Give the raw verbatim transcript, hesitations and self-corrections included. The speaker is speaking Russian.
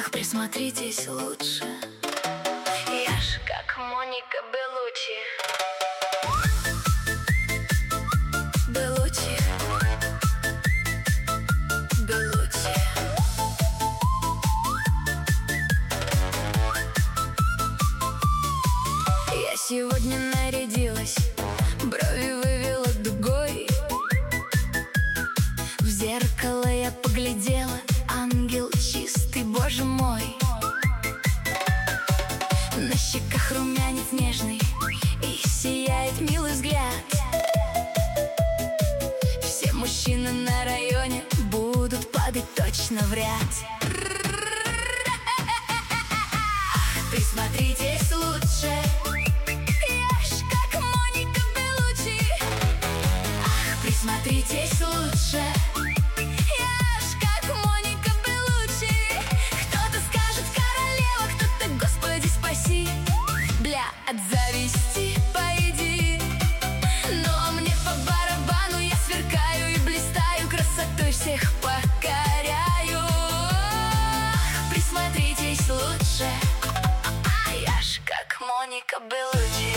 Ах, присмотритесь лучше. Я ж как Моника Беллуччи. Беллуччи, Беллуччи. Я сегодня нарядилась, брови вывела дугой. В зеркало я поглядела, ангел чистый, боже мой. На щеках румянец нежный, и сияет милый взгляд. Все мужчины на районе будут падать точно в ряд. Ах, присмотритесь лучше. Я ж как Моника Беллуччи. Ах, присмотритесь лучше. Я ж как Моника Беллуччи. Кто-то скажет королева, кто-то Господи спаси. Бля, от зависти пойди. Но мне по барабану, я сверкаю и блистаю, красотой всех покоряю. Ах, присмотритесь лучше. Я ж как Моника Беллуччи.